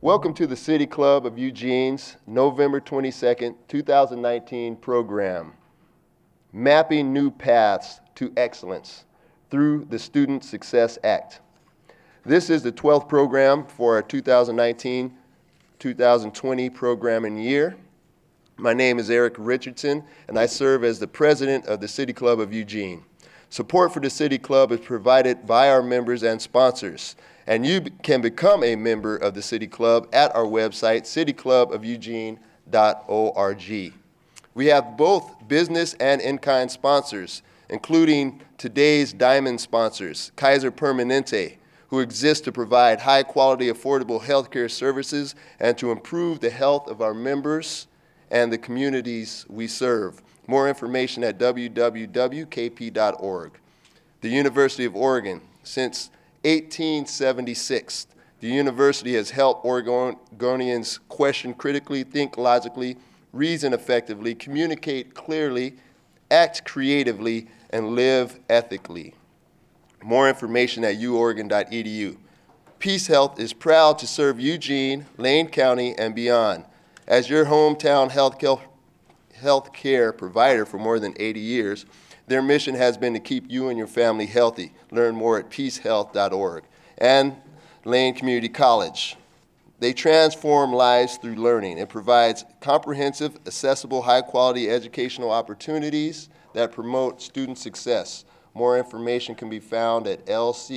Welcome to the City Club of Eugene's November 22nd, 2019 program, Mapping New Paths to Excellence through the Student Success Act. This is the 12th program for our 2019-2020 programming year. My name is Eric Richardson, and I serve as the president of the City Club of Eugene. Support for the City Club is provided by our members and sponsors, and you can become a member of the City Club at our website, cityclubofeugene.org. We have both business and in-kind sponsors, including today's diamond sponsors, Kaiser Permanente, who exist to provide high-quality, affordable healthcare services and to improve the health of our members and the communities we serve. More information at www.kp.org. The University of Oregon. Since 1876, the university has helped Oregonians question critically, think logically, reason effectively, communicate clearly, act creatively, and live ethically. More information at uoregon.edu. Peace Health is proud to serve Eugene, Lane County, and beyond. As your hometown health care provider for more than 80 years, their mission has been to keep you and your family healthy. Learn more at peacehealth.org. And Lane Community College. They transform lives through learning. It provides comprehensive, accessible, high-quality educational opportunities that promote student success. More information can be found at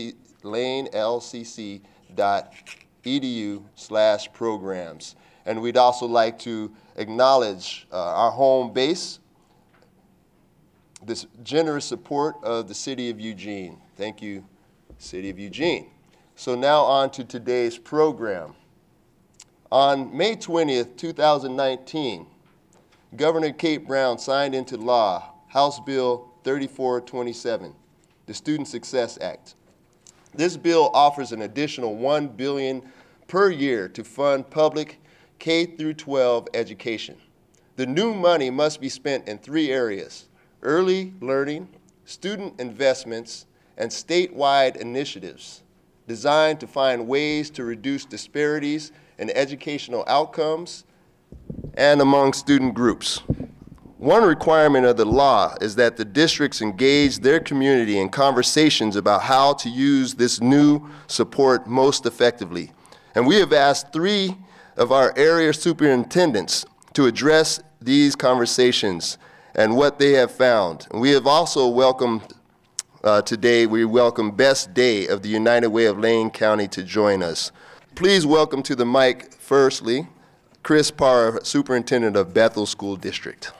lanelcc.edu/programs. And we'd also like to acknowledge our home base, this generous support of the City of Eugene. Thank you, City of Eugene. So now on to today's program. On May 20th, 2019, Governor Kate Brown signed into law House Bill 3427, the Student Success Act. This bill offers an additional $1 billion per year to fund public K-12 education. The new money must be spent in three areas: early learning, student investments, and statewide initiatives designed to find ways to reduce disparities in educational outcomes and among student groups. One requirement of the law is that the districts engage their community in conversations about how to use this new support most effectively. And we have asked 3 of our area superintendents to address these conversations and what they have found. And we have also welcomed today, we welcome Best Day of the United Way of Lane County to join us. Please welcome to the mic, firstly, Chris Parr, Superintendent of Bethel School District.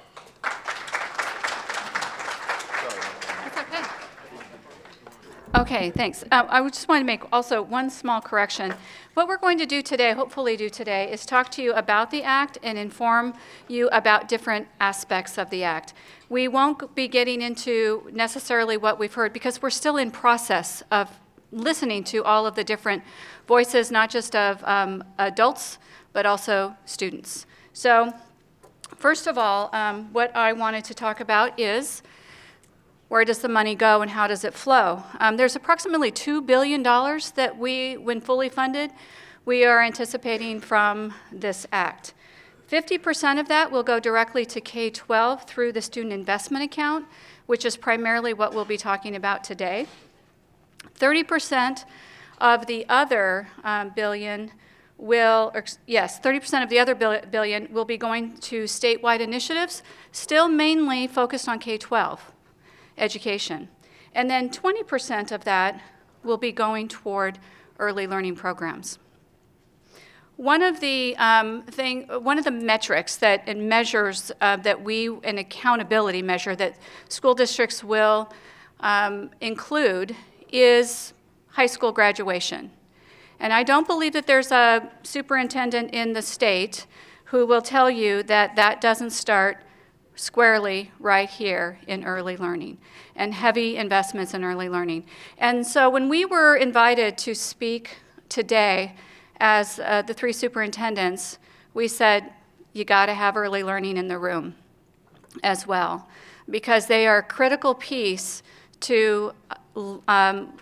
Okay, thanks. I just want to make also one small correction. What we're going to do today, hopefully do today, is talk to you about the Act and inform you about different aspects of the Act. We won't be getting into necessarily what we've heard because we're still in process of listening to all of the different voices, not just of adults, but also students. So first of all, what I wanted to talk about is where does the money go and how does it flow? There's approximately $2 billion that when fully funded, we are anticipating from this Act. 50% of that will go directly to K-12 through the Student Investment Account, which is primarily what we'll be talking about today. 30% of the other billion will, 30% of the other billion will be going to statewide initiatives, still mainly focused on K-12 education. And then 20% of that will be going toward early learning programs. One of the metrics that and measures an accountability measure that school districts will include is high school graduation. And I don't believe that there's a superintendent in the state who will tell you that that doesn't start squarely right here in early learning and heavy investments in early learning. And so when we were invited to speak today as the 3 superintendents, we said, you gotta have early learning in the room as well, because they are a critical piece to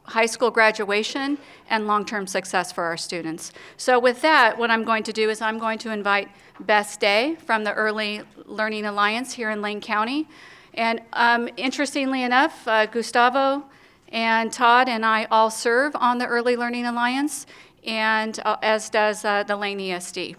high school graduation and long-term success for our students. So with that, what I'm going to do is I'm going to invite Bess Day from the Early Learning Alliance here in Lane County. And interestingly enough, Gustavo and Todd and I all serve on the Early Learning Alliance, and as does the Lane ESD.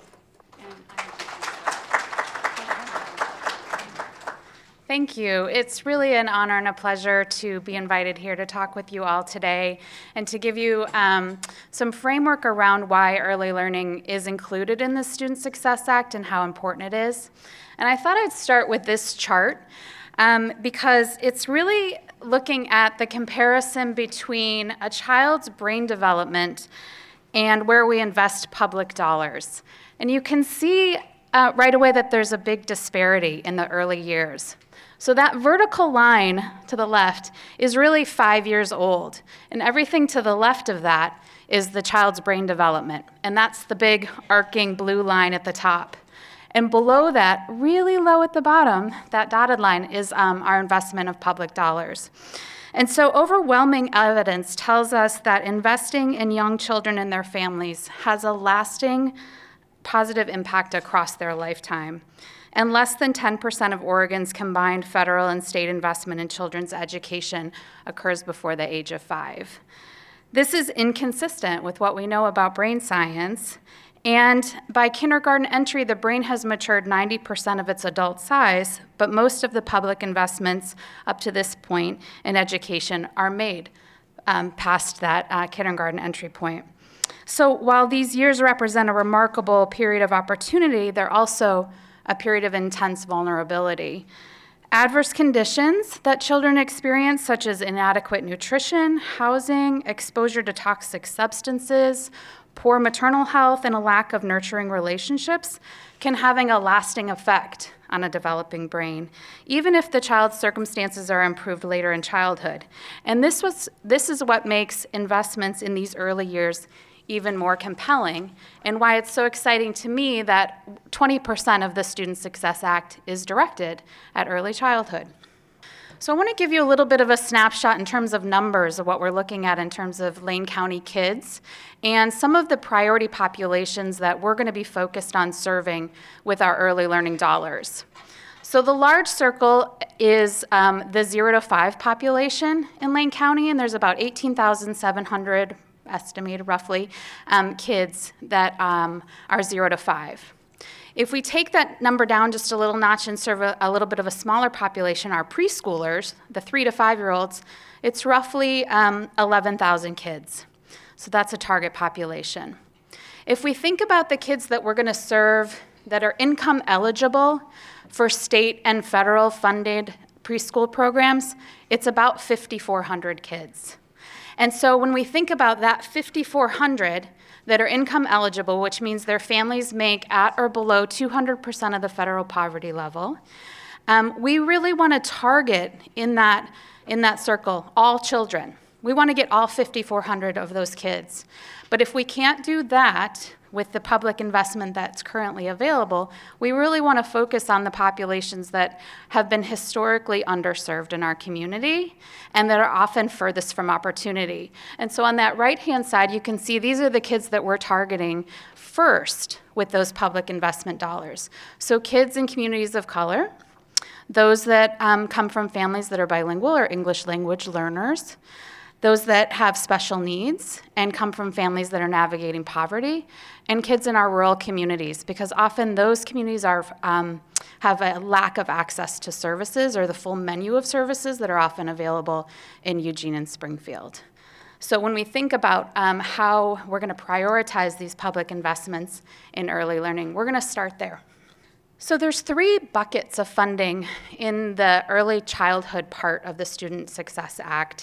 Thank you. It's really an honor and a pleasure to be invited here to talk with you all today and to give you some framework around why early learning is included in the Student Success Act and how important it is. And I thought I'd start with this chart because it's really looking at the comparison between a child's brain development and where we invest public dollars. And you can see right away that there's a big disparity in the early years. So that vertical line to the left is really 5 years old, and everything to the left of that is the child's brain development, and that's the big arcing blue line at the top. And below that, really low at the bottom, that dotted line is our investment of public dollars. And so overwhelming evidence tells us that investing in young children and their families has a lasting positive impact across their lifetime. And less than 10% of Oregon's combined federal and state investment in children's education occurs before the age of 5. This is inconsistent with what we know about brain science, and by kindergarten entry, the brain has matured 90% of its adult size, but most of the public investments up to this point in education are made past that kindergarten entry point. So while these years represent a remarkable period of opportunity, they're also a period of intense vulnerability. Adverse conditions that children experience, such as inadequate nutrition, housing, exposure to toxic substances, poor maternal health, and a lack of nurturing relationships, can having a lasting effect on a developing brain, even if the child's circumstances are improved later in childhood. And this is what makes investments in these early years even more compelling, and why it's so exciting to me that 20% of the Student Success Act is directed at early childhood. So I want to give you a little bit of a snapshot in terms of numbers of what we're looking at in terms of Lane County kids and some of the priority populations that we're going to be focused on serving with our early learning dollars. So the large circle is the 0 to 5 population in Lane County, and there's about 18,700 estimated roughly, kids that are 0 to 5. If we take that number down just a little notch and serve a little bit of a smaller population, our preschoolers, the 3 to 5-year-olds, it's roughly 11,000 kids. So that's a target population. If we think about the kids that we're going to serve that are income eligible for state and federal funded preschool programs, it's about 5,400 kids. And so when we think about that 5,400 that are income eligible, which means their families make at or below 200% of the federal poverty level, we really want to target in that circle all children. We want to get all 5,400 of those kids. But if we can't do that with the public investment that's currently available, we really want to focus on the populations that have been historically underserved in our community and that are often furthest from opportunity. And so on that right-hand side, you can see these are the kids that we're targeting first with those public investment dollars. So kids in communities of color, those that come from families that are bilingual or English language learners, those that have special needs and come from families that are navigating poverty, and kids in our rural communities, because often those communities have a lack of access to services or the full menu of services that are often available in Eugene and Springfield. So when we think about how we're going to prioritize these public investments in early learning, we're going to start there. So there's 3 buckets of funding in the early childhood part of the Student Success Act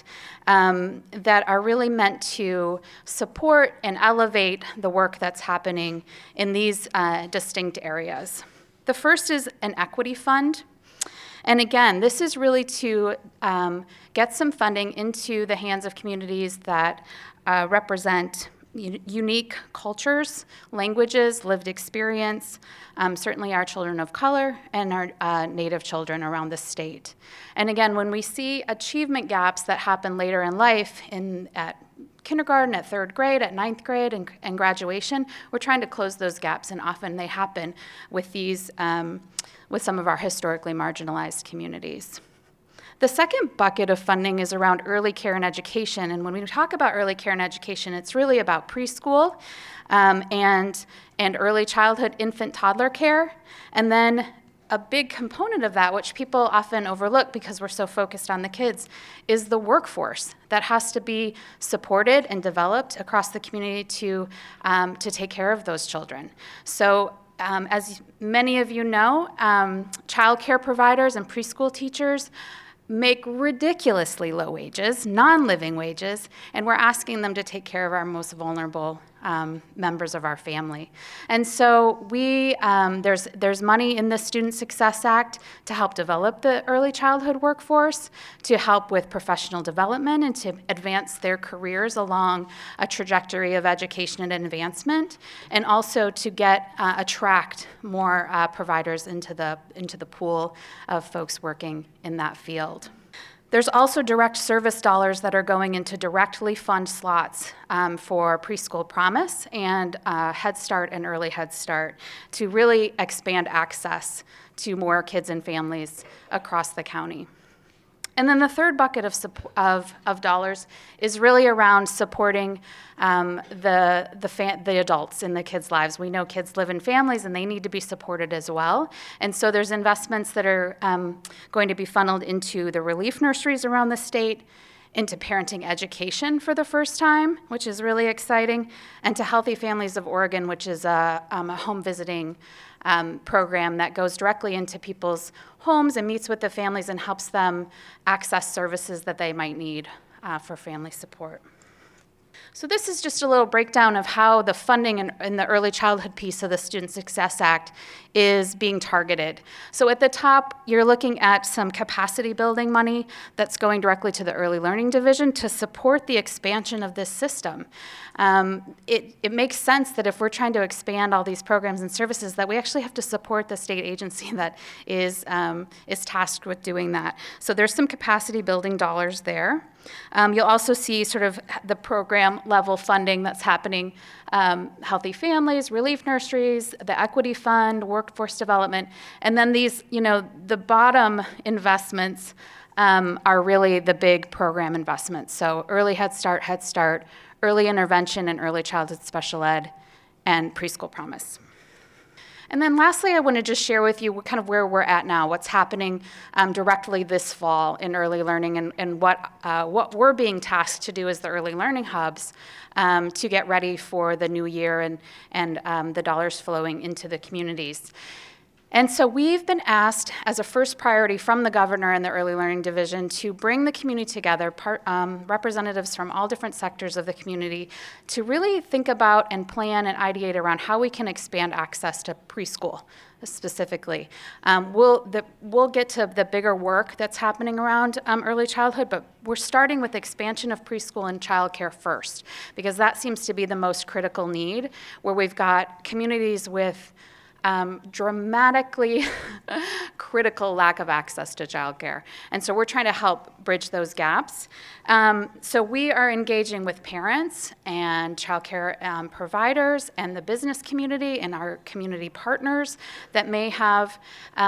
that are really meant to support and elevate the work that's happening in these distinct areas. The first is an equity fund. And again, this is really to get some funding into the hands of communities that represent unique cultures, languages, lived experience, certainly our children of color and our Native children around the state. And again, when we see achievement gaps that happen later in life at kindergarten, at third grade, at ninth grade, and graduation, we're trying to close those gaps, and often they happen with with some of our historically marginalized communities. The second bucket of funding is around early care and education, and when we talk about early care and education, it's really about preschool and early childhood, infant, toddler care, and then a big component of that, which people often overlook because we're so focused on the kids, is the workforce that has to be supported and developed across the community to take care of those children. So as many of you know, child care providers and preschool teachers make ridiculously low wages, non-living wages, and we're asking them to take care of our most vulnerable members of our family. And so there's money in the Student Success Act to help develop the early childhood workforce, to help with professional development and to advance their careers along a trajectory of education and advancement, and also to attract more providers into the pool of folks working in that field. There's also direct service dollars that are going into directly fund slots for Preschool Promise and Head Start and Early Head Start to really expand access to more kids and families across the county. And then the third bucket of dollars is really around supporting the adults in the kids' lives. We know kids live in families and they need to be supported as well. And so there's investments that are going to be funneled into the relief nurseries around the state, into parenting education for the first time, which is really exciting, and to Healthy Families of Oregon, which is a home visiting program that goes directly into people's homes and meets with the families and helps them access services that they might need for family support. So this is just a little breakdown of how the funding in the early childhood piece of the Student Success Act is being targeted. So at the top, you're looking at some capacity building money that's going directly to the Early Learning Division to support the expansion of this system. It makes sense that if we're trying to expand all these programs and services, that we actually have to support the state agency that is tasked with doing that. So there's some capacity building dollars there. You'll also see sort of the program level funding that's happening, Healthy Families, Relief Nurseries, the Equity Fund, Workforce Development, and then these, the bottom investments are really the big program investments. So Early Head Start, Early Intervention and Early Childhood Special Ed, and Preschool Promise. And then lastly, I want to just share with you kind of where we're at now, what's happening directly this fall in early learning and what we're being tasked to do as the early learning hubs to get ready for the new year and the dollars flowing into the communities. And so we've been asked as a first priority from the governor and the Early Learning Division to bring the community together, representatives from all different sectors of the community, to really think about and plan and ideate around how we can expand access to preschool specifically. We'll get to the bigger work that's happening around early childhood, but we're starting with expansion of preschool and childcare first, because that seems to be the most critical need, where we've got communities with dramatically critical lack of access to childcare. And so we're trying to help bridge those gaps. So we are engaging with parents and childcare providers and the business community and our community partners that may have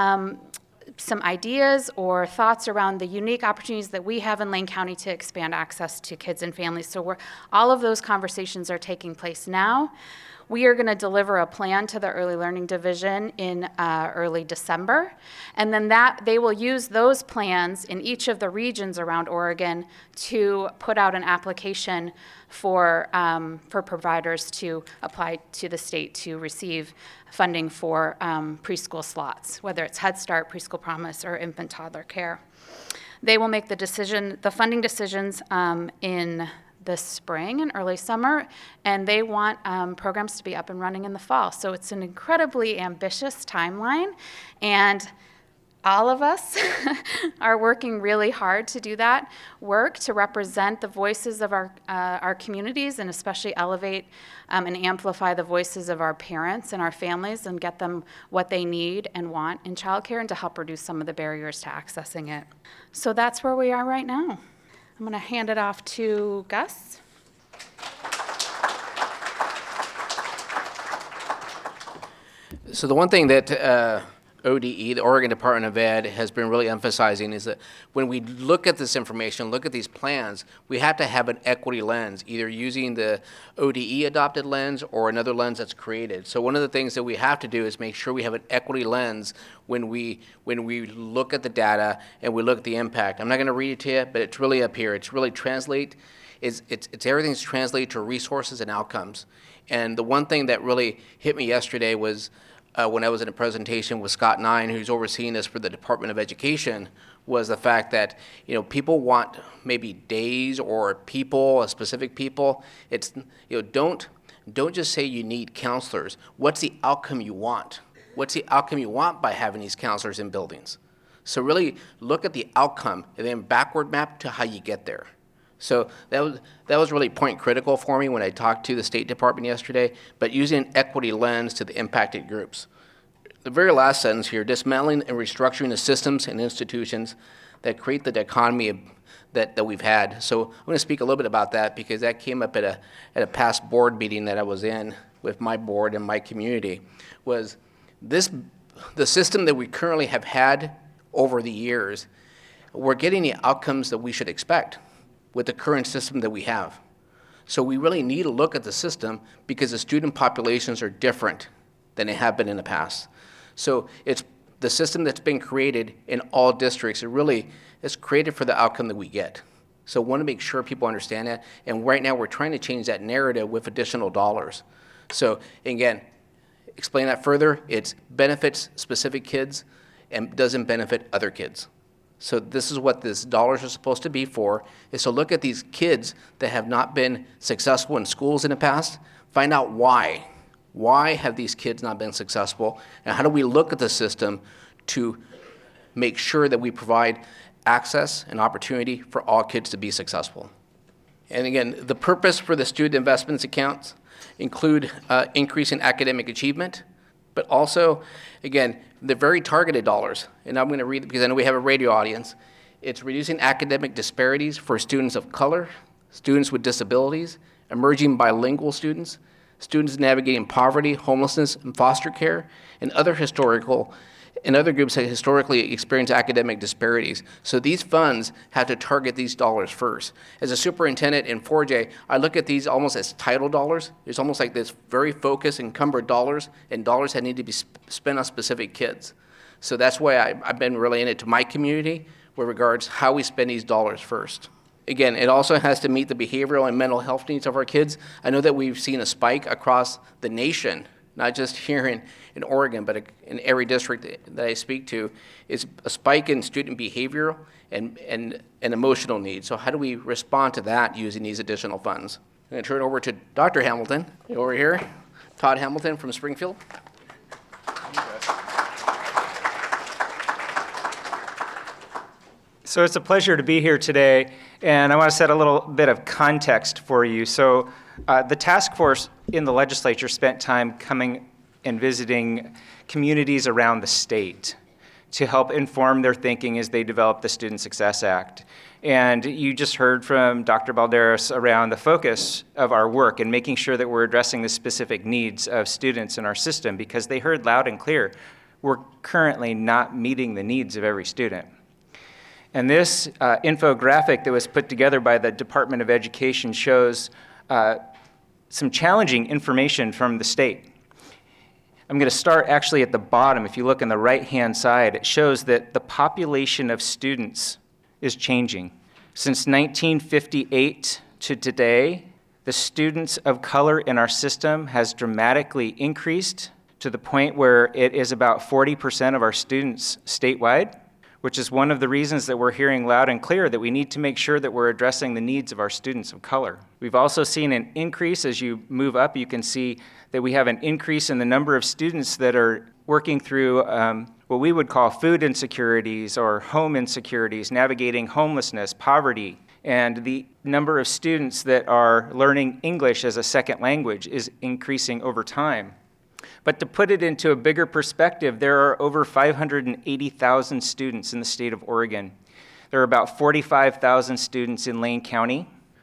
some ideas or thoughts around the unique opportunities that we have in Lane County to expand access to kids and families. So all of those conversations are taking place now. We are going to deliver a plan to the Early Learning Division in early December, and then they will use those plans in each of the regions around Oregon to put out an application for providers to apply to the state to receive funding for preschool slots, whether it's Head Start, Preschool Promise, or infant toddler care. They will make the funding decisions in this spring and early summer, and they want programs to be up and running in the fall. So it's an incredibly ambitious timeline, and all of us are working really hard to do that work, to represent the voices of our communities, and especially elevate and amplify the voices of our parents and our families and get them what they need and want in childcare, and to help reduce some of the barriers to accessing it. So that's where we are right now. I'm going to hand it off to Gus. So the one thing that ODE, the Oregon Department of Ed, has been really emphasizing is that when we look at this information, look at these plans, we have to have an equity lens, either using the ODE adopted lens or another lens that's created. So one of the things that we have to do is make sure we have an equity lens when we look at the data and we look at the impact. I'm not going to read it to you, but it's really up here. It's really it's everything's translated to resources and outcomes. And the one thing that really hit me yesterday was when I was in a presentation with Scott Nine, who's overseeing this for the Department of Education, was the fact that people want maybe days or people, a specific people. It's don't just say you need counselors. What's the outcome you want? What's the outcome you want by having these counselors in buildings? So really look at the outcome and then backward map to how you get there. So that was really point critical for me when I talked to the State Department yesterday, but using an equity lens to the impacted groups. The very last sentence here, dismantling and restructuring the systems and institutions that create the dichotomy that we've had. So I'm going to speak a little bit about that because that came up at a past board meeting that I was in with my board and my community, was the system that we currently have had over the years, we're getting the outcomes that we should expect with the current system that we have. So we really need to look at the system because the student populations are different than they have been in the past. So it's the system that's been created in all districts. It really is created for the outcome that we get. So I want to make sure people understand that. And right now we're trying to change that narrative with additional dollars. So again, explain that further. It benefits specific kids and doesn't benefit other kids. So this is what this dollars are supposed to be for, is to look at these kids that have not been successful in schools in the past, find out why. Why have these kids not been successful? And how do we look at the system to make sure that we provide access and opportunity for all kids to be successful? And again, the purpose for the student investments accounts include increasing academic achievement, but also, again, the very targeted dollars, and I'm going to read because I know we have a radio audience. It's reducing academic disparities for students of color, students with disabilities, emerging bilingual students, students navigating poverty, homelessness, and foster care, and other groups that historically experience academic disparities. So these funds have to target these dollars first. As a superintendent in 4J, I look at these almost as title dollars. It's almost like this very focused, encumbered dollars, and dollars that need to be spent on specific kids. So that's why I've been relaying it to my community with regards how we spend these dollars first. Again, it also has to meet the behavioral and mental health needs of our kids. I know that we've seen a spike across the nation, not just here in Oregon, but in every district that I speak to, is a spike in student behavioral and emotional needs. So how do we respond to that using these additional funds? I'm going to turn it over to Dr. Hamilton, over here, Todd Hamilton from Springfield. So it's a pleasure to be here today, and I want to set a little bit of context for you. So the task force in the legislature spent time coming and visiting communities around the state to help inform their thinking as they develop the Student Success Act. And you just heard from Dr. Balderas around the focus of our work and making sure that we're addressing the specific needs of students in our system, because they heard loud and clear, we're currently not meeting the needs of every student. And this infographic that was put together by the Department of Education shows some challenging information from the state. I'm going to start actually at the bottom. If you look on the right-hand side, it shows that the population of students is changing. Since 1958 to today, the students of color in our system has dramatically increased to the point where it is about 40% of our students statewide, which is one of the reasons that we're hearing loud and clear that we need to make sure that we're addressing the needs of our students of color. We've also seen an increase. As you move up, you can see that we have an increase in the number of students that are working through what we would call food insecurities or home insecurities, navigating homelessness, poverty, and the number of students that are learning English as a second language is increasing over time. But to put it into a bigger perspective, there are over 580,000 students in the state of Oregon. There are about 45,000 students in Lane County,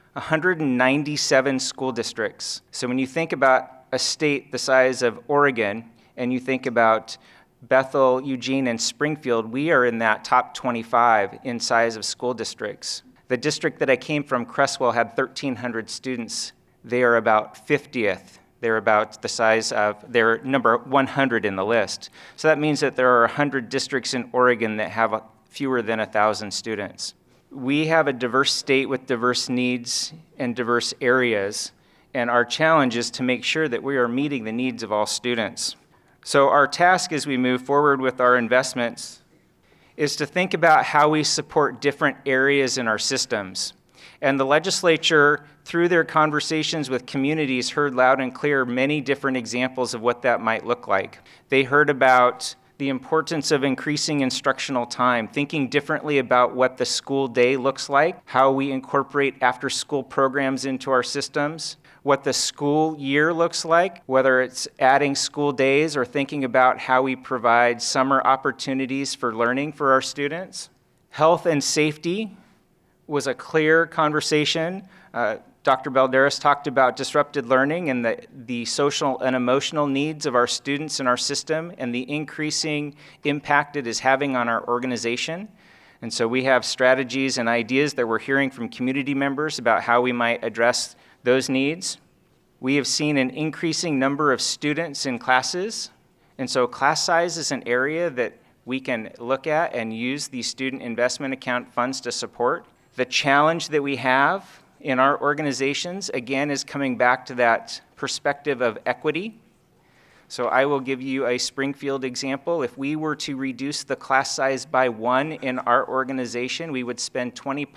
197 school districts. So when you think about a state the size of Oregon, and you think about Bethel, Eugene, and Springfield, we are in that top 25 in size of school districts. The district that I came from, Cresswell, had 1,300 students. They are about 50th. They're about the size of, they're number 100 in the list. So that means that there are 100 districts in Oregon that have fewer than 1,000 students. We have a diverse state with diverse needs and diverse areas, and our challenge is to make sure that we are meeting the needs of all students. So our task as we move forward with our investments is to think about how we support different areas in our systems. And the legislature, through their conversations with communities, heard loud and clear many different examples of what that might look like. They heard about the importance of increasing instructional time, thinking differently about what the school day looks like, how we incorporate after-school programs into our systems, what the school year looks like, whether it's adding school days or thinking about how we provide summer opportunities for learning for our students. Health and safety was a clear conversation. Dr. Balderas talked about disrupted learning and the social and emotional needs of our students in our system and the increasing impact it is having on our organization. And so we have strategies and ideas that we're hearing from community members about how we might address those needs. We have seen an increasing number of students in classes, and so class size is an area that we can look at and use the student investment account funds to support. The challenge that we have in our organizations, again, is coming back to that perspective of equity. So I will give you a Springfield example. If we were to reduce the class size by 1 in our organization, we would spend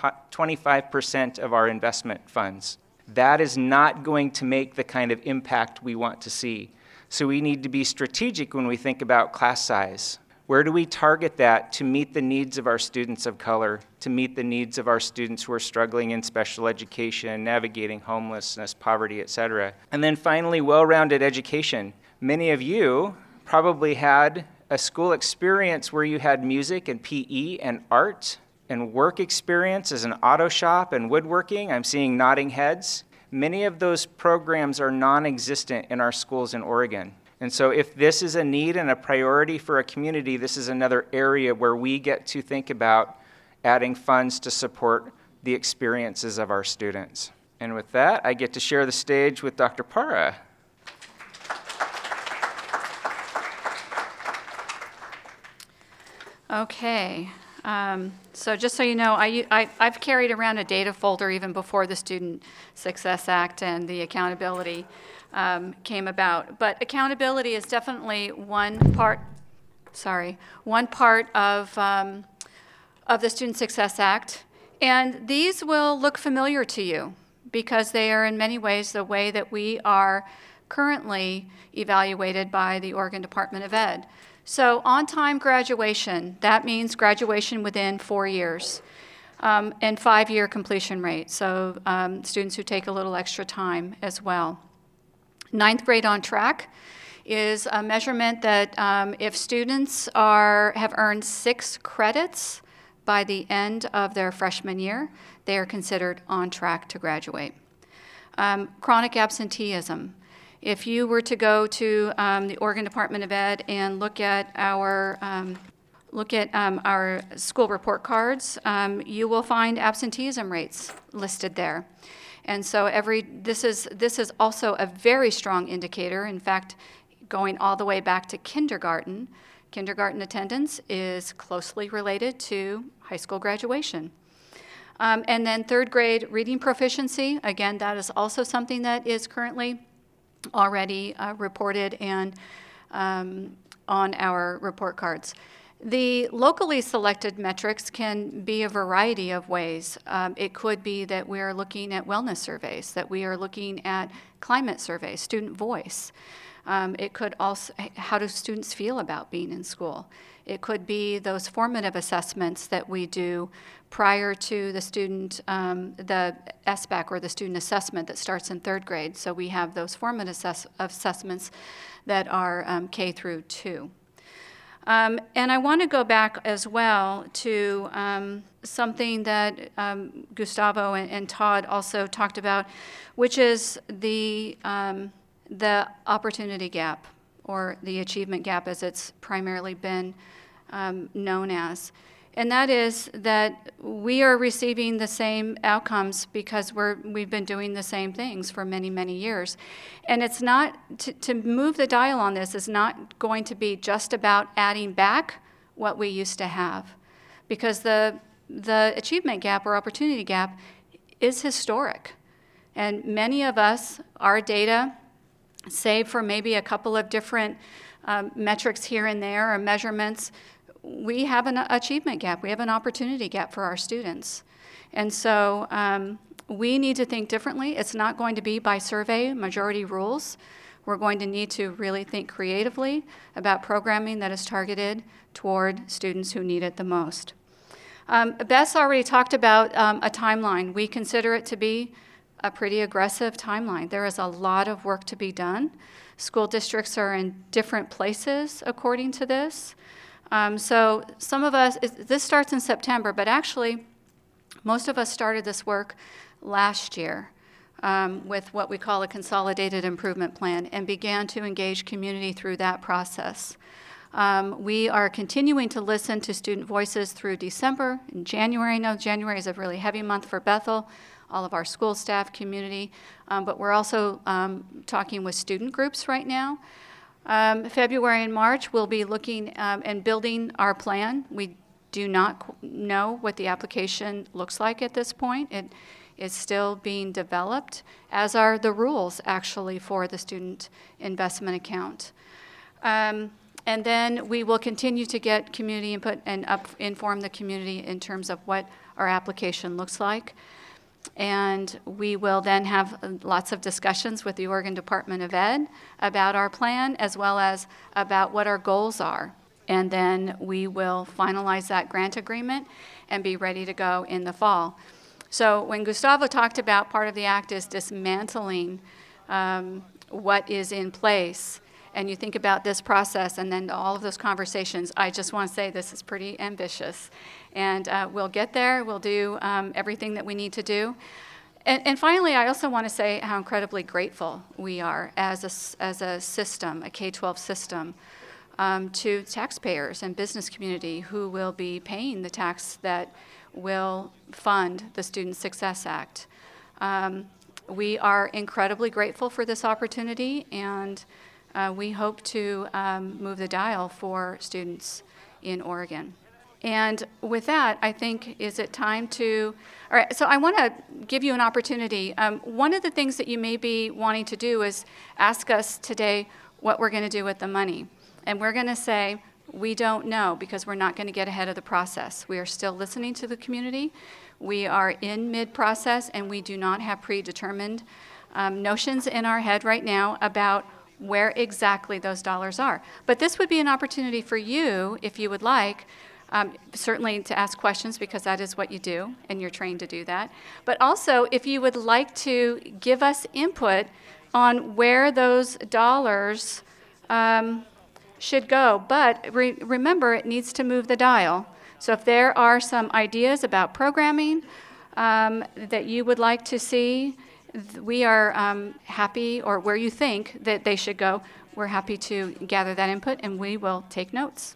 25% of our investment funds. That is not going to make the kind of impact we want to see. So we need to be strategic when we think about class size. Where do we target that to meet the needs of our students of color, to meet the needs of our students who are struggling in special education, navigating homelessness, poverty, et cetera? And then finally, well-rounded education. Many of you probably had a school experience where you had music and PE and art and work experience as an auto shop and woodworking. I'm seeing nodding heads. Many of those programs are non-existent in our schools in Oregon. And so if this is a need and a priority for a community, this is another area where we get to think about adding funds to support the experiences of our students. And with that, I get to share the stage with Dr. Para. Okay. So just so you know, I've carried around a data folder even before the Student Success Act and the accountability came about. But accountability is definitely one part of the Student Success Act. And these will look familiar to you because they are in many ways the way that we are currently evaluated by the Oregon Department of Ed. So on-time graduation, that means graduation within 4 years, and 5-year completion rate, so students who take a little extra time as well. 9th grade on track is a measurement that if students have earned 6 credits by the end of their freshman year, they are considered on track to graduate. Chronic absenteeism. If you were to go to the Oregon Department of Ed and look at our school report cards, you will find absenteeism rates listed there. And so this is also a very strong indicator. In fact, going all the way back to kindergarten attendance is closely related to high school graduation. And then 3rd grade reading proficiency, again, that is also something that is currently already reported and on our report cards. The locally selected metrics can be a variety of ways. It could be that we're looking at wellness surveys, that we are looking at climate surveys, student voice. It could also, how do students feel about being in school? It could be those formative assessments that we do prior to the student, the SBAC, or the student assessment that starts in 3rd grade. So we have those formative assessments that are K through 2. And I want to go back as well to something that Gustavo and Todd also talked about, which is the opportunity gap, or the achievement gap as it's primarily been known as. And that is that we are receiving the same outcomes because we've been doing the same things for many, many years. And it's not, to move the dial on this is not going to be just about adding back what we used to have. Because the achievement gap or opportunity gap is historic. And many of us, our data, save for maybe a couple of different metrics here and there or measurements, we have an achievement gap. We have an opportunity gap for our students. And so we need to think differently. It's not going to be by survey majority rules. We're going to need to really think creatively about programming that is targeted toward students who need it the most. Bess already talked about a timeline. We consider it to be a pretty aggressive timeline. There is a lot of work to be done. School districts are in different places according to this. So some of us, this starts in September, but actually most of us started this work last year with what we call a consolidated improvement plan and began to engage community through that process. We are continuing to listen to student voices through December and January. No, January is a really heavy month for Bethel, all of our school staff, community, but we're also talking with student groups right now. February and March, we'll be looking and building our plan. We do not know what the application looks like at this point. It is still being developed, as are the rules actually for the student investment account. And then we will continue to get community input and inform the community in terms of what our application looks like. And we will then have lots of discussions with the Oregon Department of Ed about our plan, as well as about what our goals are. And then we will finalize that grant agreement and be ready to go in the fall. So when Gustavo talked about part of the act is dismantling what is in place, and you think about this process and then all of those conversations, I just want to say this is pretty ambitious. And we'll get there. We'll do everything that we need to do. And finally, I also want to say how incredibly grateful we are as a system, a K-12 system, to taxpayers and business community who will be paying the tax that will fund the Student Success Act. We are incredibly grateful for this opportunity, and we hope to move the dial for students in Oregon. And with that, I think, is it time to, all right, so I want to give you an opportunity. One of the things that you may be wanting to do is ask us today what we're going to do with the money. And we're going to say, we don't know, because we're not going to get ahead of the process. We are still listening to the community. We are in mid-process, and we do not have predetermined notions in our head right now about where exactly those dollars are. But this would be an opportunity for you, if you would like, certainly to ask questions, because that is what you do, and you're trained to do that. But also, if you would like to give us input on where those dollars should go. But remember, it needs to move the dial. So if there are some ideas about programming that you would like to see, we are happy, or where you think that they should go, we're happy to gather that input, and we will take notes.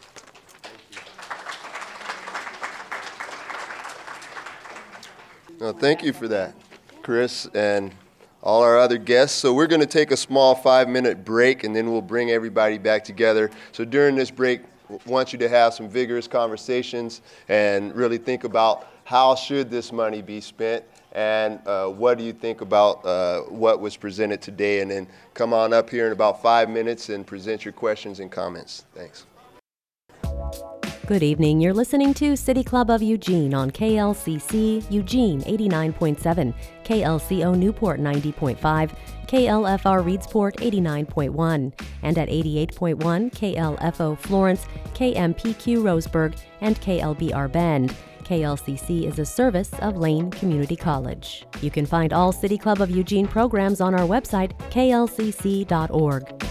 No, thank you for that, Chris, and all our other guests. So we're going to take a small 5-minute break, and then we'll bring everybody back together. So during this break, I want you to have some vigorous conversations and really think about how should this money be spent, and what do you think about what was presented today, and then come on up here in about 5 minutes and present your questions and comments. Thanks. Good evening. You're listening to City Club of Eugene on KLCC Eugene 89.7, KLCO Newport 90.5, KLFR Reedsport 89.1, and at 88.1 KLFO Florence, KMPQ Roseburg, and KLBR Bend. KLCC is a service of Lane Community College. You can find all City Club of Eugene programs on our website, klcc.org.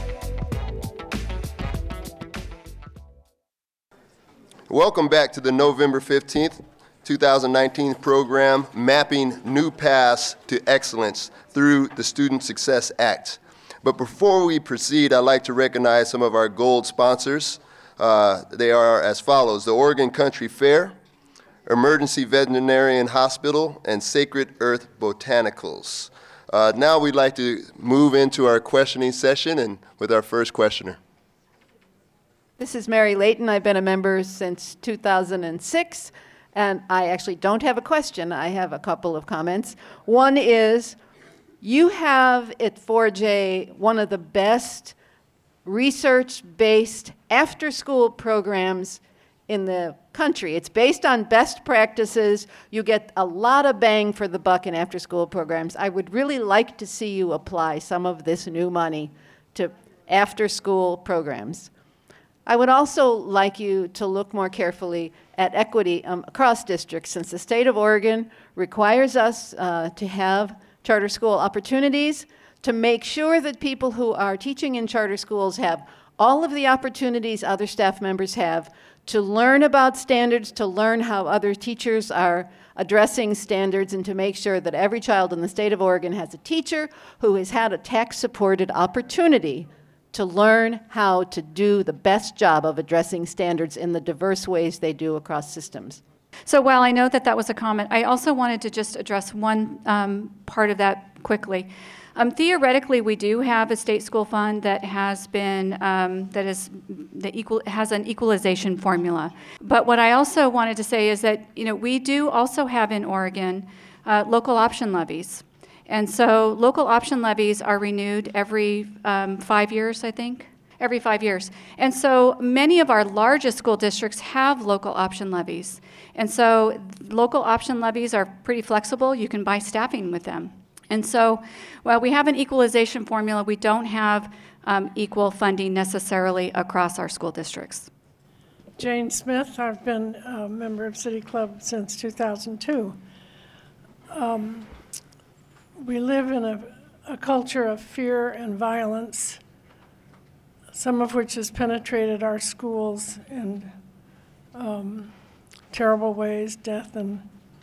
Welcome back to the November 15th, 2019 program, Mapping New Paths to Excellence through the Student Success Act. But before we proceed, I'd like to recognize some of our gold sponsors. They are as follows: the Oregon Country Fair, Emergency Veterinarian Hospital, and Sacred Earth Botanicals. Now we'd like to move into our questioning session and with our first questioner. This is Mary Layton. I've been a member since 2006, and I actually don't have a question. I have a couple of comments. One is, you have at 4J one of the best research-based after-school programs in the country. It's based on best practices. You get a lot of bang for the buck in after-school programs. I would really like to see you apply some of this new money to after-school programs. I would also like you to look more carefully at equity across districts, since the state of Oregon requires us to have charter school opportunities, to make sure that people who are teaching in charter schools have all of the opportunities other staff members have to learn about standards, to learn how other teachers are addressing standards, and to make sure that every child in the state of Oregon has a teacher who has had a tax-supported opportunity to learn how to do the best job of addressing standards in the diverse ways they do across systems. So while I know that that was a comment, I also wanted to just address one part of that quickly. Theoretically, we do have a state school fund that has been has an equalization formula. But what I also wanted to say is that we do also have in Oregon local option levies. And so local option levies are renewed every 5 years, I think, every 5 years. And so many of our largest school districts have local option levies. And so local option levies are pretty flexible. You can buy staffing with them. And so while we have an equalization formula, we don't have equal funding necessarily across our school districts. Jane Smith, I've been a member of City Club since 2002. We live in a culture of fear and violence, some of which has penetrated our schools in terrible ways, death and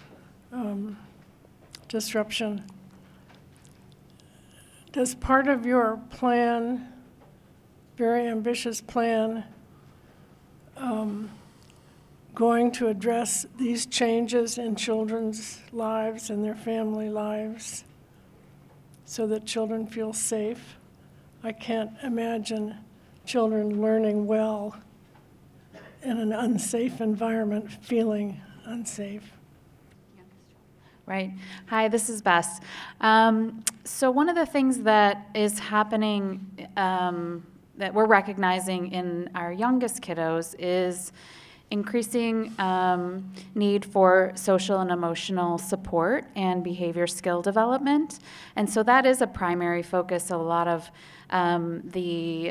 disruption. Does part of your plan, very ambitious plan, going to address these changes in children's lives and their family lives so that children feel safe? I can't imagine children learning well in an unsafe environment, feeling unsafe. Right. Hi, this is Bess. So one of the things that is happening that we're recognizing in our youngest kiddos is increasing need for social and emotional support and behavior skill development. And so that is a primary focus of a lot of the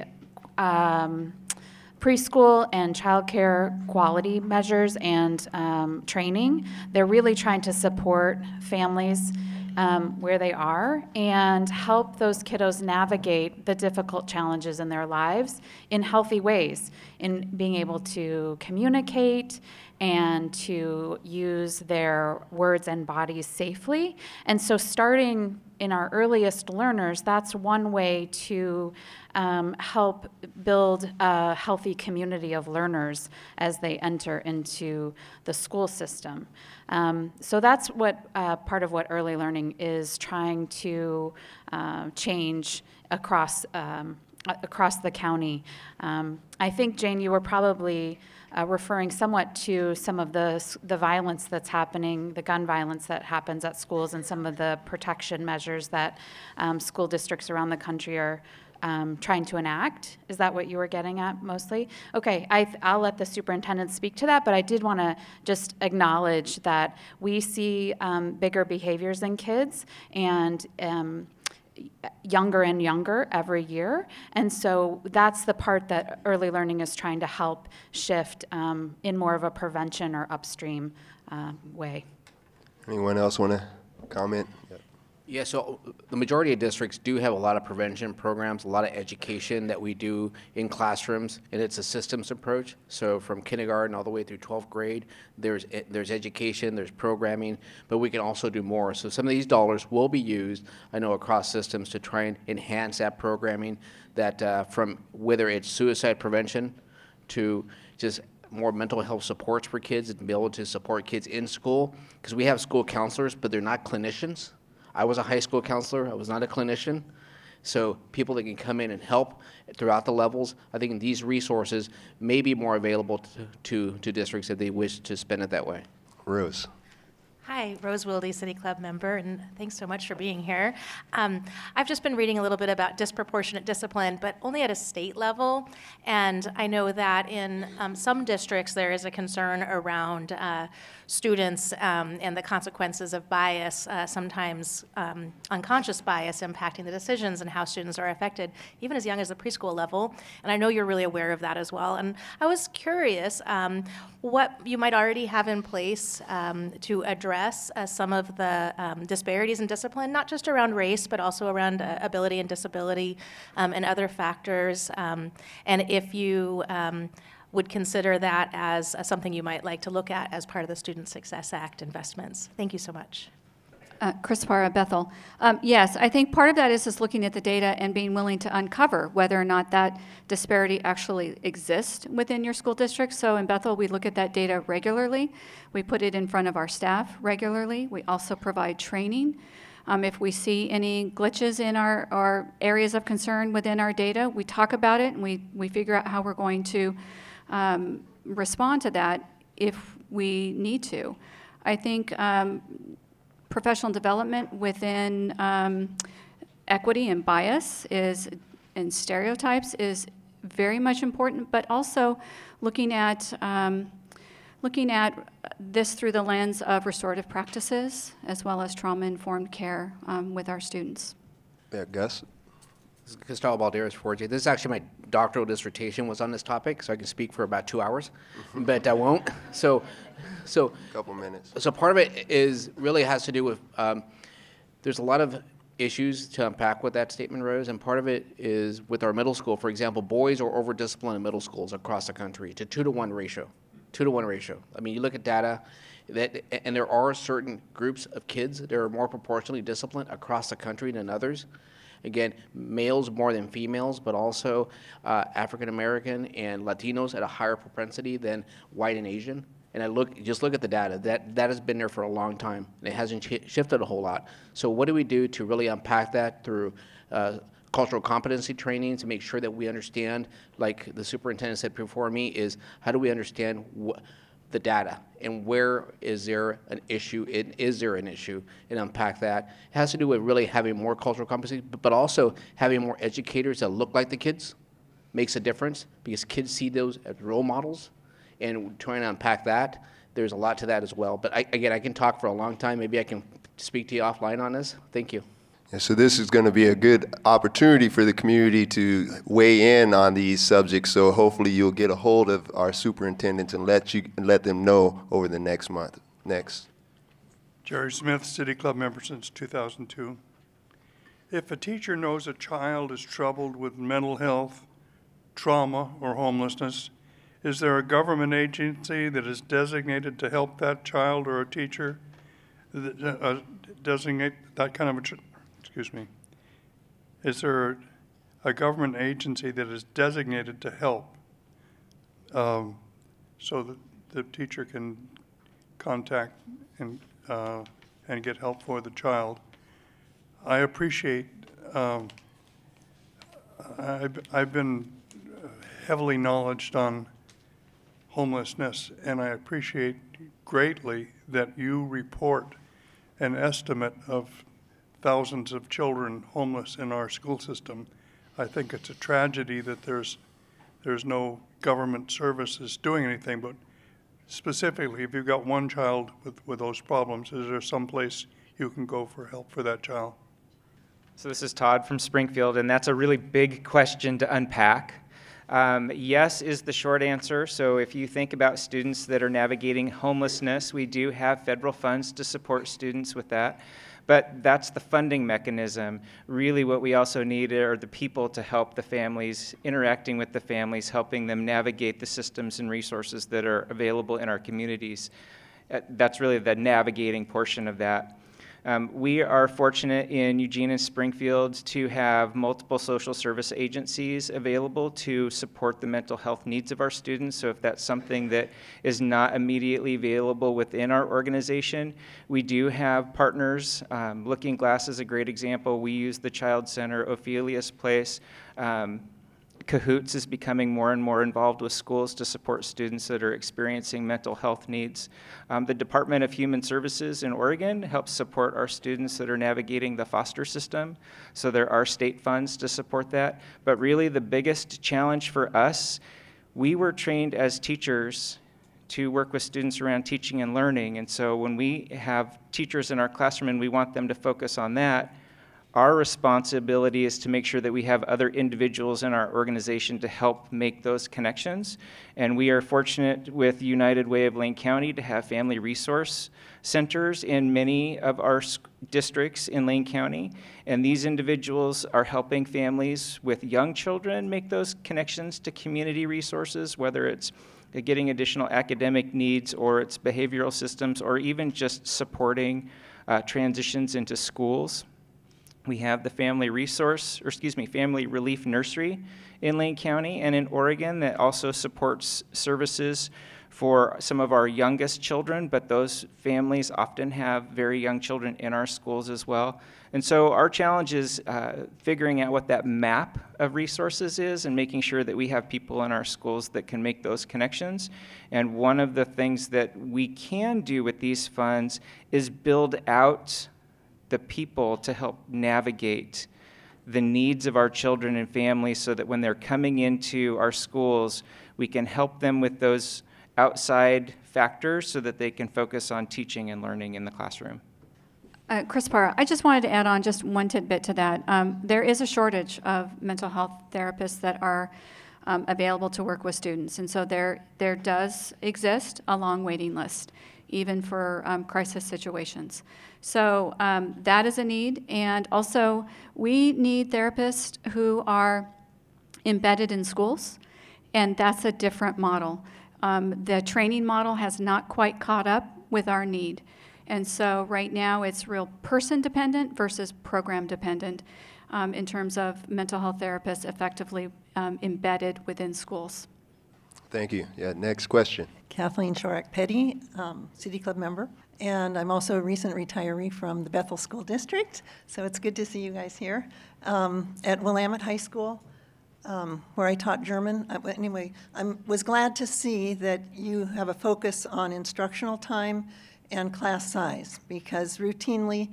preschool and childcare quality measures and training. They're really trying to support families where they are and help those kiddos navigate the difficult challenges in their lives in healthy ways, in being able to communicate and to use their words and bodies safely. And so starting in our earliest learners, that's one way to help build a healthy community of learners as they enter into the school system. So that's what part of what early learning is trying to change across the county. I think, Jane, you were probably referring somewhat to some of the violence that's happening, the gun violence that happens at schools, and some of the protection measures that school districts around the country are trying to enact. Is that what you were getting at mostly? Okay, I'll let the superintendent speak to that, but I did want to just acknowledge that we see bigger behaviors in kids and younger and younger every year. And so that's the part that early learning is trying to help shift in more of a prevention or upstream way. Anyone else want to comment? Yeah, so the majority of districts do have a lot of prevention programs, a lot of education that we do in classrooms, and it's a systems approach. So from kindergarten all the way through 12th grade, there's education, there's programming, but we can also do more. So some of these dollars will be used, I know, across systems to try and enhance that programming, that from whether it's suicide prevention to just more mental health supports for kids and be able to support kids in school, because we have school counselors, but they're not clinicians. I was a high school counselor. I was not a clinician. So people that can come in and help throughout the levels, I think these resources may be more available to districts if they wish to spend it that way. Rose. Hi, Rose Wilde, City Club member, and thanks so much for being here. I've just been reading a little bit about disproportionate discipline, but only at a state level. And I know that in some districts there is a concern around students and the consequences of bias, sometimes unconscious bias impacting the decisions and how students are affected, even as young as the preschool level. And I know you're really aware of that as well. And I was curious what you might already have in place to address some of the disparities in discipline, not just around race, but also around ability and disability and other factors. And if you would consider that as something you might like to look at as part of the Student Success Act investments. Thank you so much. Chris Parra, Bethel. Yes, I think part of that is just looking at the data and being willing to uncover whether or not that disparity actually exists within your school district. So in Bethel, we look at that data regularly. We put it in front of our staff regularly. We also provide training. If we see any glitches in our areas of concern within our data, we talk about it and we figure out how we're going to respond to that if we need to. I think professional development within equity and bias and stereotypes is very much important, but also looking at this through the lens of restorative practices as well as trauma-informed care with our students. Yeah, Gus? This is Gustavo Balderas, 4J. This is actually my doctoral dissertation was on this topic, so I can speak for about 2 hours, but I won't. So Couple minutes. So part of it is really has to do with there's a lot of issues to unpack with that statement, Rose, and part of it is with our middle school. For example, boys are over-disciplined in middle schools across the country. It's a 2-to-1 ratio. 2-to-1 ratio. I mean, you look at data, and there are certain groups of kids that are more proportionally disciplined across the country than others. Again, males more than females, but also African American and Latinos at a higher propensity than white and Asian. And just look at the data. That has been there for a long time, and it hasn't shifted a whole lot. So what do we do to really unpack that through cultural competency training to make sure that we understand, like the superintendent said before me, is how do we understand the data and where is there an issue, is there an issue, and unpack that. It has to do with really having more cultural competency, but also having more educators that look like the kids makes a difference because kids see those as role models. And trying to unpack that, there's a lot to that as well. But again, I can talk for a long time. Maybe I can speak to you offline on this. Thank you. Yeah, so this is going to be a good opportunity for the community to weigh in on these subjects. So hopefully you'll get a hold of our superintendents and let them know over the next month. Next. Jerry Smith, City Club member since 2002. If a teacher knows a child is troubled with mental health, trauma, or homelessness, is there a government agency that is designated to help that child or a teacher designate that kind of excuse me. Is there a government agency that is designated to help so that the teacher can contact and get help for the child? I appreciate, I've been heavily knowledged on homelessness, and I appreciate greatly that you report an estimate of thousands of children homeless in our school system. I think it's a tragedy that there's no government services doing anything, but specifically, if you've got one child with those problems, is there some place you can go for help for that child? So this is Todd from Springfield, and that's a really big question to unpack. Yes is the short answer. So if you think about students that are navigating homelessness, we do have federal funds to support students with that. But that's the funding mechanism. Really what we also need are the people to help the families, interacting with the families, helping them navigate the systems and resources that are available in our communities. That's really the navigating portion of that. We are fortunate in Eugene and Springfield to have multiple social service agencies available to support the mental health needs of our students. So if that's something that is not immediately available within our organization, we do have partners. Looking Glass is a great example. We use the Child Center, Ophelia's Place. Cahoots is becoming more and more involved with schools to support students that are experiencing mental health needs. The Department of Human Services in Oregon helps support our students that are navigating the foster system, so there are state funds to support that. But really the biggest challenge for us, we were trained as teachers to work with students around teaching and learning, and so when we have teachers in our classroom and we want them to focus on that, our responsibility is to make sure that we have other individuals in our organization to help make those connections. And we are fortunate with United Way of Lane County to have family resource centers in many of our districts in Lane County. And these individuals are helping families with young children make those connections to community resources, whether it's getting additional academic needs or it's behavioral systems or even just supporting transitions into schools. We have the Family Relief Nursery in Lane County and in Oregon that also supports services for some of our youngest children, but those families often have very young children in our schools as well. And so our challenge is figuring out what that map of resources is and making sure that we have people in our schools that can make those connections. And one of the things that we can do with these funds is build out the people to help navigate the needs of our children and families so that when they're coming into our schools, we can help them with those outside factors so that they can focus on teaching and learning in the classroom. Chris Parra, I just wanted to add on just one tidbit to that. There is a shortage of mental health therapists that are available to work with students, and so there does exist a long waiting list, even for crisis situations. So that is a need, and also we need therapists who are embedded in schools, and that's a different model. The training model has not quite caught up with our need, and so right now it's real person-dependent versus program-dependent in terms of mental health therapists effectively embedded within schools. Thank you. Yeah, next question. Kathleen Shorak-Petty, City Club member, and I'm also a recent retiree from the Bethel School District, so it's good to see you guys here. At Willamette High School, where I taught German. Anyway, I was glad to see that you have a focus on instructional time and class size, because routinely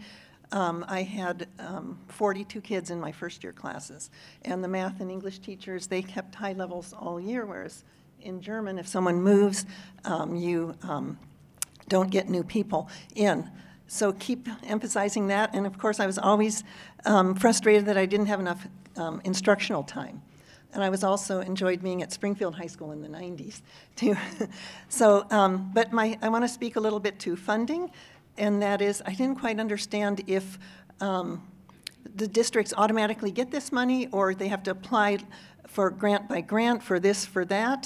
I had 42 kids in my first year classes, and the math and English teachers, they kept high levels all year, whereas in German, if someone moves, you don't get new people in. So keep emphasizing that. And of course, I was always frustrated that I didn't have enough instructional time. And I was also enjoyed being at Springfield High School in the 90s, too. So, but I want to speak a little bit to funding, and that is, I didn't quite understand if the districts automatically get this money, or they have to apply for grant by grant for this, for that,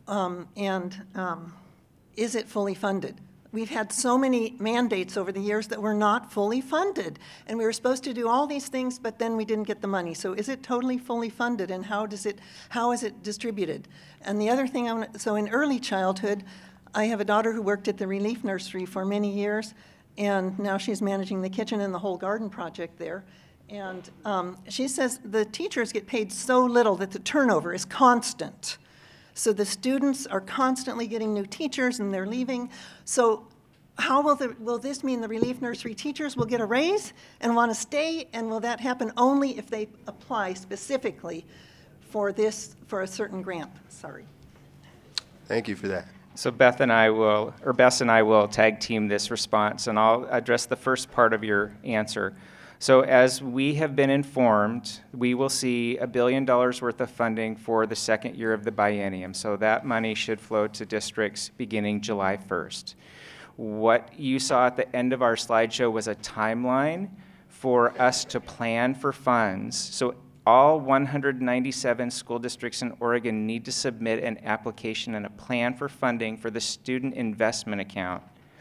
is it fully funded? We've had so many mandates over the years that were not fully funded, and we were supposed to do all these things, but then we didn't get the money. So is it totally fully funded, and how is it distributed? And the other thing, so in early childhood, I have a daughter who worked at the Relief Nursery for many years, and now she's managing the kitchen and the whole garden project there. And she says the teachers get paid so little that the turnover is constant. So the students are constantly getting new teachers and they're leaving. So How will this mean the relief nursery teachers will get a raise and want to stay? And will that happen only if they apply specifically for a certain grant? Sorry. Thank you for that. So Bess and I will tag team this response, and I'll address the first part of your answer. So as we have been informed, we will see $1 billion worth of funding for the second year of the biennium. So that money should flow to districts beginning July 1st. What you saw at the end of our slideshow was a timeline for us to plan for funds. So all 197 school districts in Oregon need to submit an application and a plan for funding for the student investment account.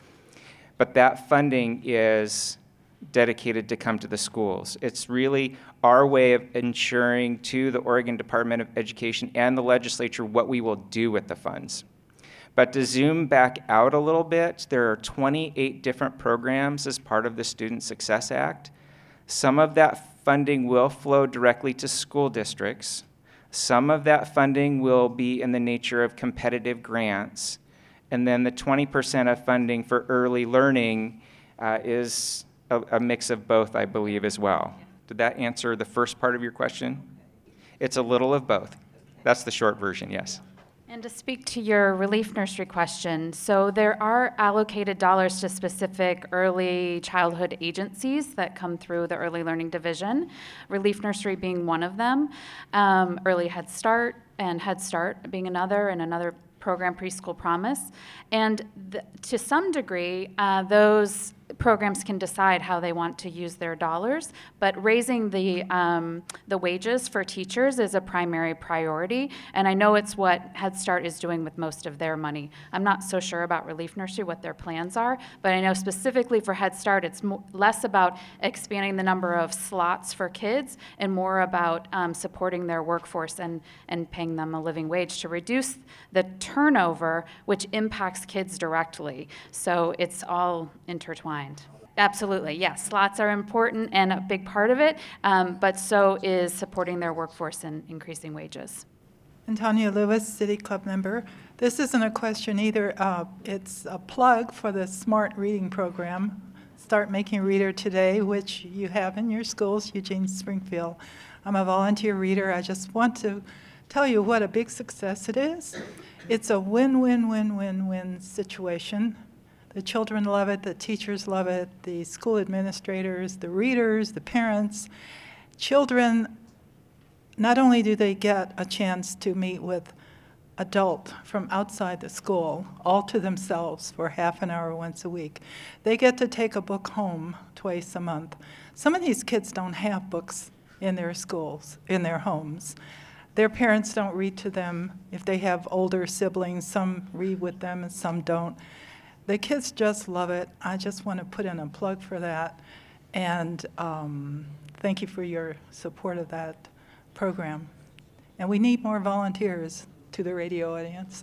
But that funding is dedicated to come to the schools. It's really our way of ensuring to the Oregon Department of Education and the legislature what we will do with the funds. But to zoom back out a little bit, there are 28 different programs as part of the Student Success Act. Some of that funding will flow directly to school districts. Some of that funding will be in the nature of competitive grants. And then the 20% of funding for early learning is a mix of both, I believe, as well. Did that answer the first part of your question? It's a little of both. That's the short version, yes. And to speak to your relief nursery question, so there are allocated dollars to specific early childhood agencies that come through the Early Learning Division, Relief Nursery being one of them, Early Head Start and Head Start being another, and another program, Preschool Promise. And to some degree, those programs can decide how they want to use their dollars, but raising the wages for teachers is a primary priority, and I know it's what Head Start is doing with most of their money. I'm not so sure about Relief Nursery, what their plans are, but I know specifically for Head Start, it's less about expanding the number of slots for kids and more about supporting their workforce and paying them a living wage to reduce the turnover, which impacts kids directly. So it's all intertwined. Absolutely, yes. Slots are important and a big part of it, but so is supporting their workforce and increasing wages. Antonia Lewis, City Club member. This isn't a question either. It's a plug for the Smart Reading Program, Start Making Reader Today, which you have in your schools, Eugene, Springfield. I'm a volunteer reader. I just want to tell you what a big success it is. It's a win-win-win-win-win situation. The children love it, the teachers love it, the school administrators, the readers, the parents. Children, not only do they get a chance to meet with adult from outside the school, all to themselves for half an hour once a week, they get to take a book home twice a month. Some of these kids don't have books in their schools, in their homes. Their parents don't read to them. If they have older siblings, some read with them and some don't. The kids just love it. I just want to put in a plug for that. And thank you for your support of that program. And we need more volunteers to the radio audience.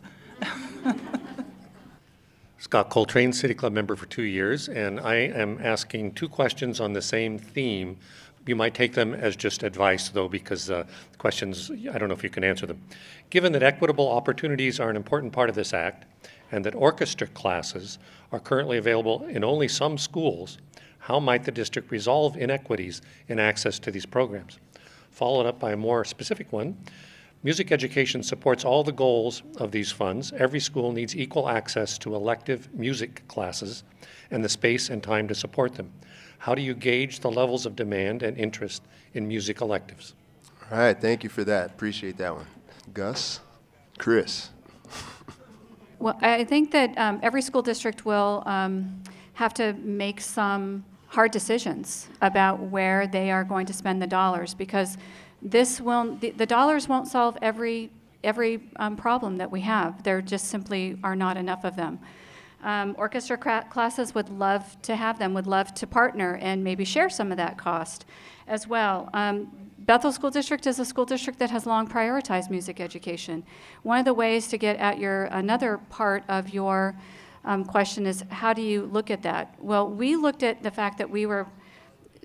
Scott Coltrane, City Club member for 2 years, and I am asking 2 questions on the same theme. You might take them as just advice, though, because questions, I don't know if you can answer them. Given that equitable opportunities are an important part of this act, and that orchestra classes are currently available in only some schools, how might the district resolve inequities in access to these programs? Followed up by a more specific one, music education supports all the goals of these funds. Every school needs equal access to elective music classes and the space and time to support them. How do you gauge the levels of demand and interest in music electives? All right, thank you for that. Appreciate that one. Gus? Chris? Well, I think that every school district will have to make some hard decisions about where they are going to spend the dollars, because the dollars won't solve every problem that we have. There just simply are not enough of them. Orchestra classes would love to have them, would love to partner and maybe share some of that cost as well. Bethel School District is a school district that has long prioritized music education. One of the ways to get at another part of your question is, how do you look at that? Well, we looked at the fact that we were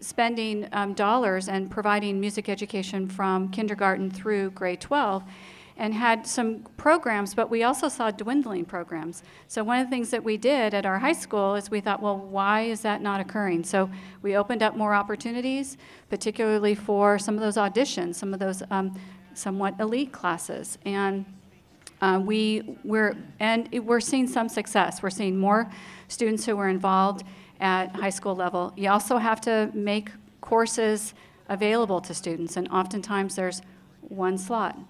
spending dollars and providing music education from kindergarten through grade 12, and had some programs, but we also saw dwindling programs. So one of the things that we did at our high school is we thought, well, why is that not occurring? So we opened up more opportunities, particularly for some of those auditions, some of those somewhat elite classes. And we're seeing some success. We're seeing more students who were involved at high school level. You also have to make courses available to students, and oftentimes there's one slot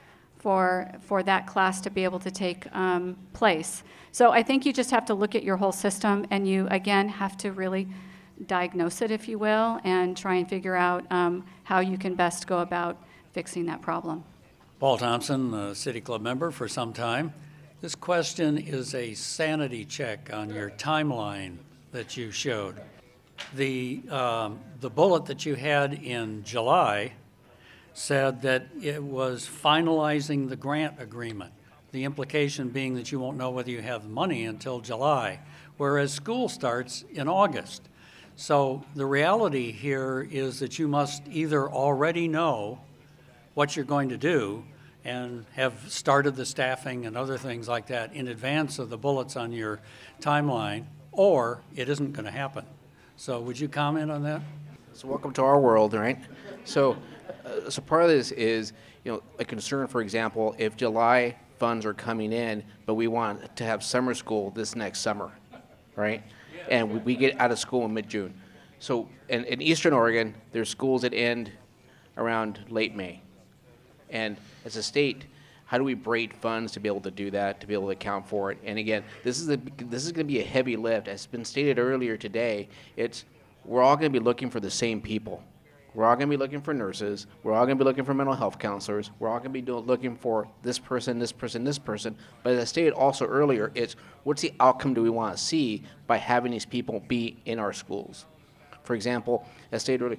for that class to be able to take place. So I think you just have to look at your whole system, and you, again, have to really diagnose it, if you will, and try and figure out how you can best go about fixing that problem. Paul Thompson, a City Club member for some time. This question is a sanity check on your timeline that you showed. The bullet that you had in July said that it was finalizing the grant agreement, the implication being that you won't know whether you have money until July, whereas school starts in August. So the reality here is that you must either already know what you're going to do and have started the staffing and other things like that in advance of the bullets on your timeline, or it isn't going to happen. So would you comment on that? So welcome to our world, right? So part of this is, a concern, for example, if July funds are coming in, but we want to have summer school this next summer, right? And we get out of school in mid-June. So in Eastern Oregon, there's schools that end around late May. And as a state, how do we braid funds to be able to do that, to be able to account for it? And again, this is going to be a heavy lift. As has been stated earlier today, we're all going to be looking for the same people. We're all going to be looking for nurses. We're all going to be looking for mental health counselors. We're all going to be looking for this person, this person, this person. But as I stated also earlier, it's what's the outcome do we want to see by having these people be in our schools? For example, as stated earlier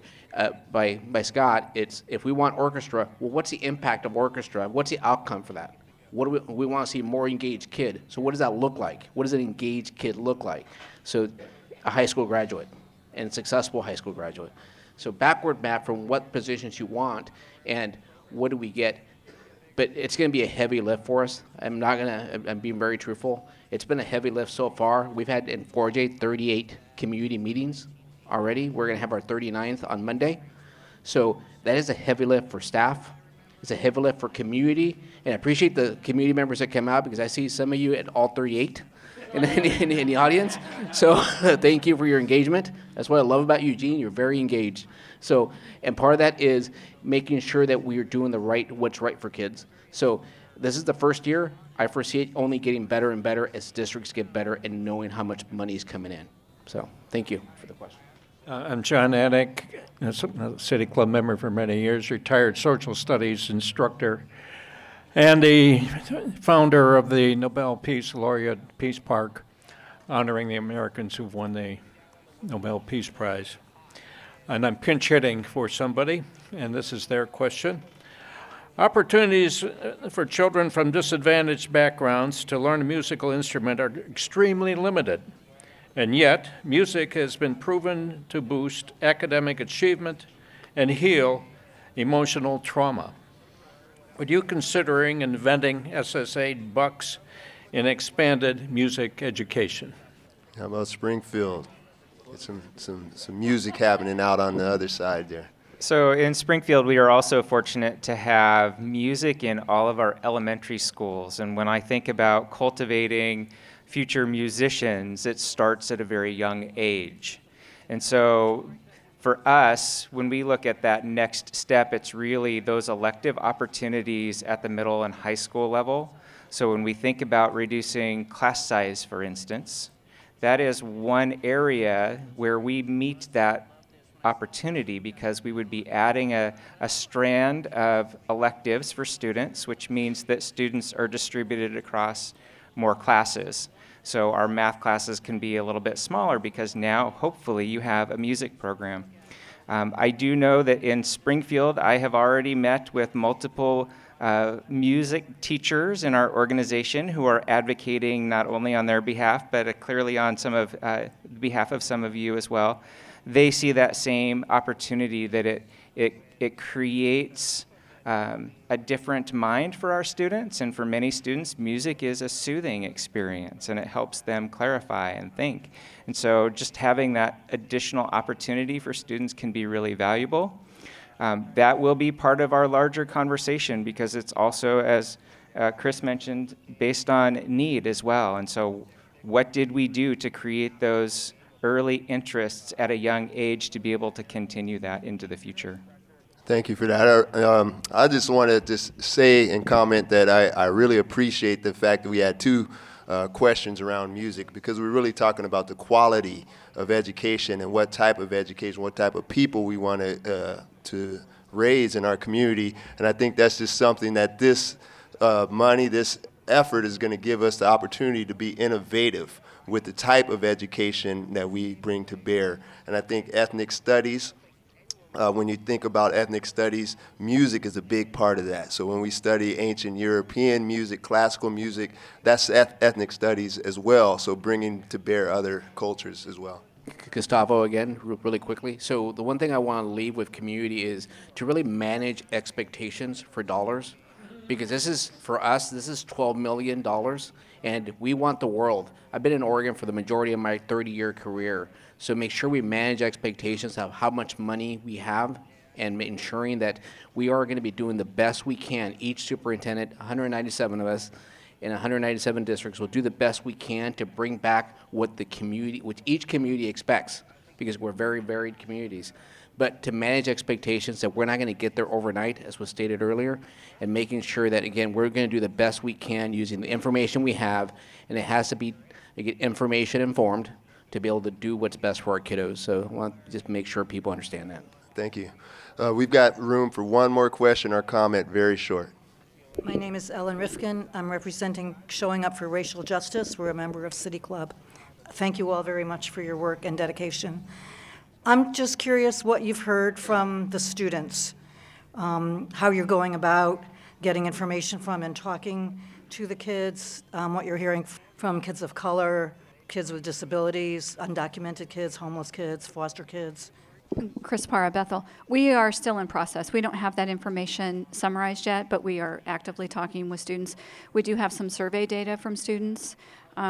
by Scott, it's if we want orchestra, well, what's the impact of orchestra? What's the outcome for that? What do we want to see? More engaged kid. So what does that look like? What does an engaged kid look like? So a high school graduate and successful high school graduate. So backward map from what positions you want and what do we get. But it's going to be a heavy lift for us. I'm being very truthful. It's been a heavy lift so far. We've had in 4J 38 community meetings already. We're going to have our 39th on Monday. So that is a heavy lift for staff. It's a heavy lift for community. And I appreciate the community members that come out because I see some of you at all 38 in the audience. So thank you for your engagement. That's what I love about Eugene. You're very engaged. So, and part of that is making sure that we are doing what's right for kids. So this is the first year. I foresee it only getting better and better as districts get better and knowing how much money is coming in. So thank you for the question. I'm John Anik, a City Club member for many years, retired social studies instructor, and the founder of the Nobel Peace Laureate Peace Park, honoring the Americans who've won the Nobel Peace Prize. And I'm pinch hitting for somebody, and this is their question. Opportunities for children from disadvantaged backgrounds to learn a musical instrument are extremely limited. And yet, music has been proven to boost academic achievement and heal emotional trauma. Would you considering inventing SSA bucks in expanded music education? How about Springfield? Get some music happening out on the other side there. So in Springfield, we are also fortunate to have music in all of our elementary schools. And when I think about cultivating future musicians, it starts at a very young age. And so for us, when we look at that next step, it's really those elective opportunities at the middle and high school level. So when we think about reducing class size, for instance, that is one area where we meet that opportunity because we would be adding a strand of electives for students, which means that students are distributed across more classes. So our math classes can be a little bit smaller because now, hopefully, you have a music program. I do know that in Springfield, I have already met with multiple music teachers in our organization who are advocating not only on their behalf, but clearly on behalf of some of you as well. They see that same opportunity that it creates a different mind for our students, and for many students, music is a soothing experience, and it helps them clarify and think. And so just having that additional opportunity for students can be really valuable. That will be part of our larger conversation, because it's also, as Chris mentioned, based on need as well. And so what did we do to create those early interests at a young age to be able to continue that into the future? Thank you for that. I just want to just say and comment that I really appreciate the fact that we had two questions around music, because we're really talking about the quality of education and what type of education, what type of people we want to raise in our community. And I think that's just something that this money, this effort is going to give us the opportunity to be innovative with the type of education that we bring to bear. And I think ethnic studies, when you think about ethnic studies, music is a big part of that. So when we study ancient European music, classical music, that's ethnic studies as well. So bringing to bear other cultures as well. Gustavo, again, really quickly. So the one thing I want to leave with community is to really manage expectations for dollars, because this is, for us, this is $12 million, and we want the world. I've been in Oregon for the majority of my 30-year career, so make sure we manage expectations of how much money we have, and ensuring that we are going to be doing the best we can. Each superintendent, 197 of us in 197 districts, will do the best we can to bring back what the community, what each community expects, because we're very varied communities. But to manage expectations that we're not going to get there overnight, as was stated earlier, and making sure that, again, we're going to do the best we can using the information we have, and it has to be, again, information informed to be able to do what's best for our kiddos. So I want to just make sure people understand that. Thank you. We've got room for one more question or comment, very short. My name is Ellen Rifkin. I'm representing Showing Up for Racial Justice. We're a member of City Club. Thank you all very much for your work and dedication. I'm just curious what you've heard from the students, how you're going about getting information from and talking to the kids, what you're hearing from kids of color, kids with disabilities, undocumented kids, homeless kids, foster kids. Chris Parra, Bethel. We are still in process. We don't have that information summarized yet, but we are actively talking with students. We do have some survey data from students,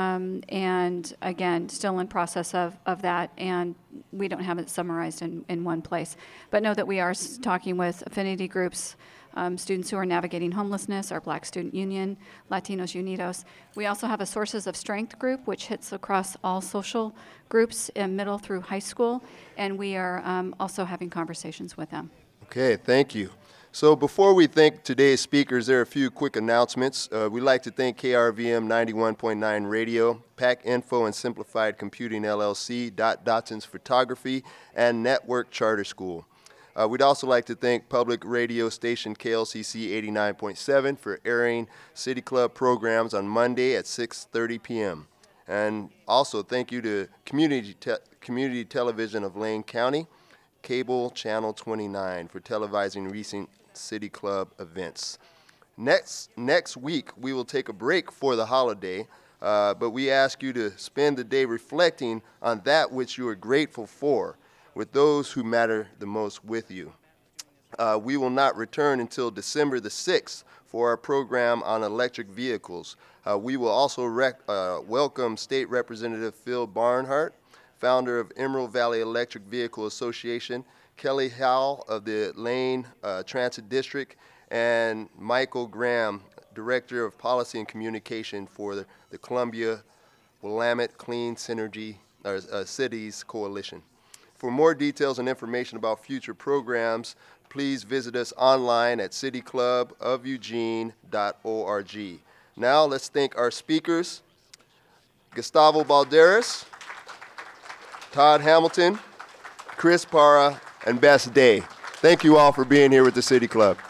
and again, still in process of that, and we don't have it summarized in one place. But know that we are talking with affinity groups, students who are navigating homelessness, our Black Student Union, Latinos Unidos. We also have a Sources of Strength group, which hits across all social groups in middle through high school, and we are also having conversations with them. Okay, thank you. So before we thank today's speakers, there are a few quick announcements. We'd like to thank KRVM 91.9 Radio, PAC Info and Simplified Computing LLC, Dotson's Photography, and Network Charter School. We'd also like to thank public radio station KLCC 89.7 for airing City Club programs on Monday at 6:30 p.m. And also thank you to Community Television of Lane County, Cable Channel 29 for televising recent City Club events. Next week, we will take a break for the holiday, but we ask you to spend the day reflecting on that which you are grateful for, with those who matter the most with you. We will not return until December the 6th for our program on electric vehicles. We will also welcome State Representative Phil Barnhart, founder of Emerald Valley Electric Vehicle Association, Kelly Howell of the Lane Transit District, and Michael Graham, Director of Policy and Communication for the Columbia-Willamette Clean Cities Coalition. For more details and information about future programs, please visit us online at cityclubofeugene.org. Now let's thank our speakers, Gustavo Balderas, Todd Hamilton, Chris Parra, and Bess Day. Thank you all for being here with the City Club.